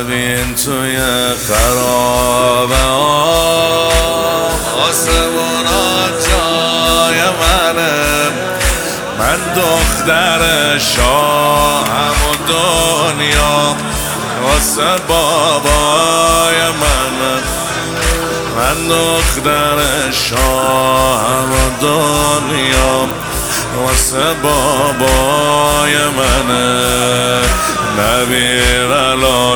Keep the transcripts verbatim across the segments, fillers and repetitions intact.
نبین توی خرابه ها آسمونا جای منه، من دختر شاهم و دنیا واسه بابای منه، من دختر شاهم و دنیا واسه بابای منه. نبین الان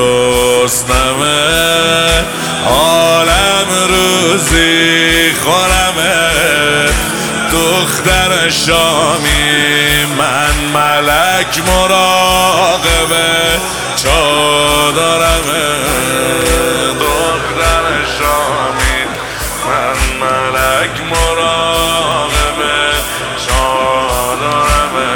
گرسنمه، عالم روزی خورمه، دختر شامی من ملک مراقبه چادرمه، دختر شامی من ملک مراقبه چادرمه.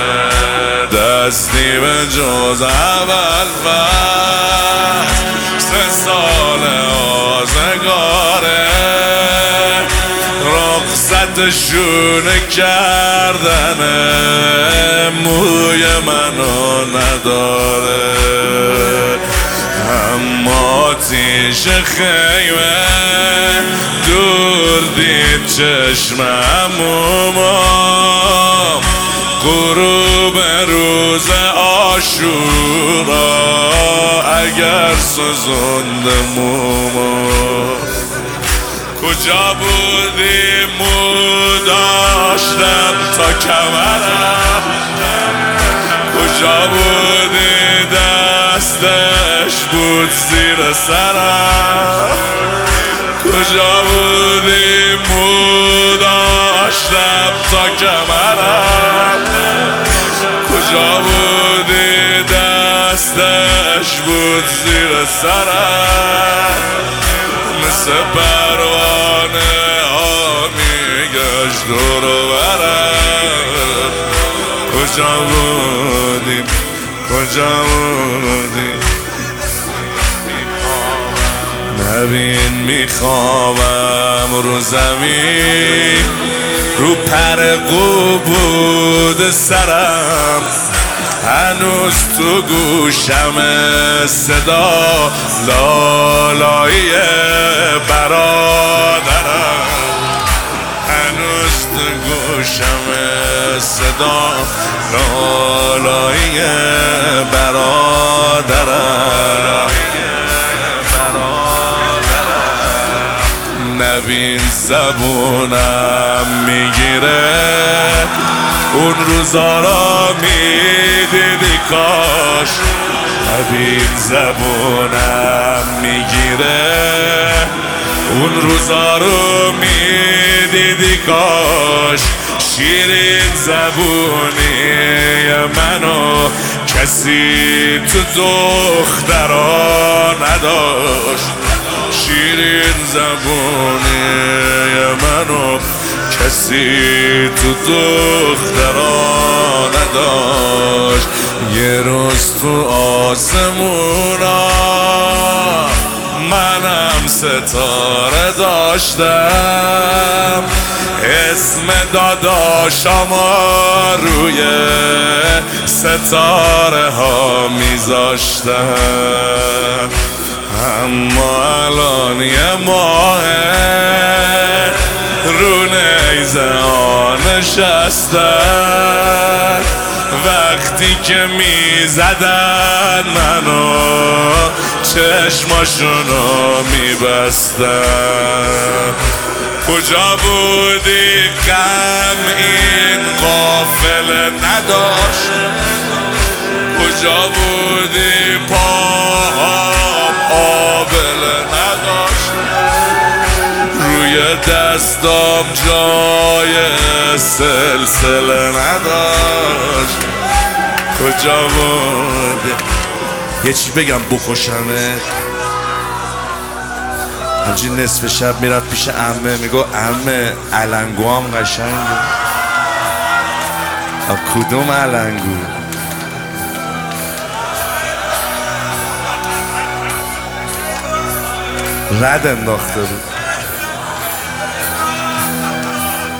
دستی به جز اول فصل سه سال آزگاره، رخصتشونه کردنه موی منو نداره، اما آتیش خیمه دور دید چشم عموما، غروب روز عاشورا اگر سوزنده موما. کجا بودی مو داشتم تا کمرم، کجا بودی دستش بود زیر سرم، کجا بودی مو داشتم تا کمرم، کجا بودی دستش بود زیر سرم، مثل پروانه ها میگشت دور و برم. کجا بودی کجا بودی نبین میخوابم رو زمین، رو پرقو بود سرم، هنوز تو گوشم صدا لالایی برادرم، هنوز تو گوشم صدا لالایی برادرم. نبین زبونم میگیره، اون روزا را میدیدی کاش، نبین زبونم میگیره، اون روزا رو میدیدی کاش، شیرین زبونی منو کسی تو دخترا نداشت، شیرین زبونی منو کسی تو دخترا نداشت. یه روز تو آسمونا منم ستاره داشتم، اسم داداشم روی ستاره ها میذاشتم، اما الان یه ماه رو نیزه ها نشستن، وقتی که میزدن منو چشماشونو میبستن. کجا بودی غم این قافله نداشت، کجا بودی پاهم آبله نداشت، روی دستام جای سلسله نداشت. کجا بودی یه چی بگم بکشمه، همچین نصف شب میرفت پیش عمه میگو عمه علنگو هم قشنگه. کدوم علنگو؟ رد انداخته بود.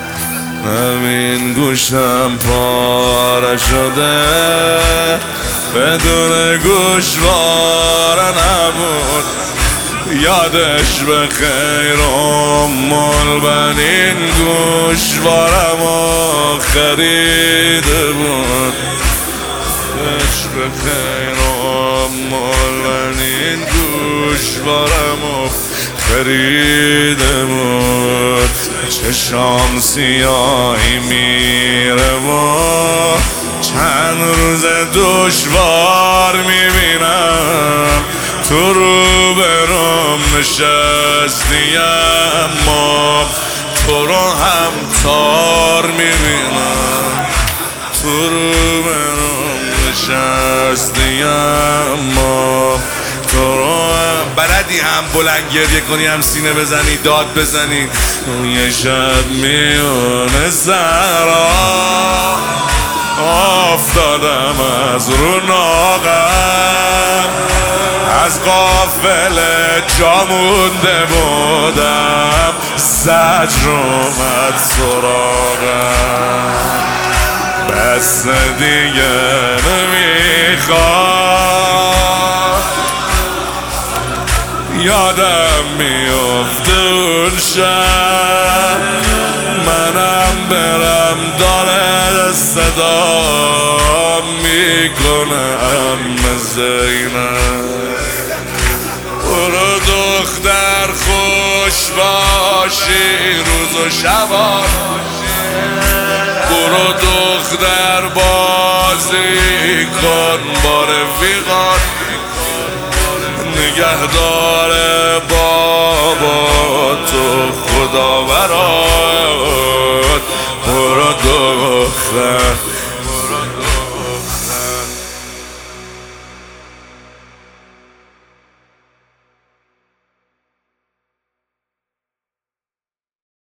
همین گوشم پاره شده، بدون گوشواره نبود. یادش به خیر امال بنین گوشوارمو خریده بود. یادش به خیر امال بنین گوشوارمو خریده بود. چشام سیاهی میره و چند روز دشوار میبینم تو رو برام نشستی اما تو رو هم تار میبینم. تو رو برام نشستی اما تو رو هم بلدی هم بلند گریه کنی هم سینه بزنی داد بزنی. یه شب میونه سرا افتادم از رو ناقم، از قافله جا مونده بودم، زجر اومد سراغم. بس دیگه نمیخواد یادم میفته اون شب، منم برم داره صدا میکنه ام زینب. برو دختر خوش باشی روز و شبا، برو دختر بازی کن با رفیقات، نگهدار بابا تو خدا برات. برو دختر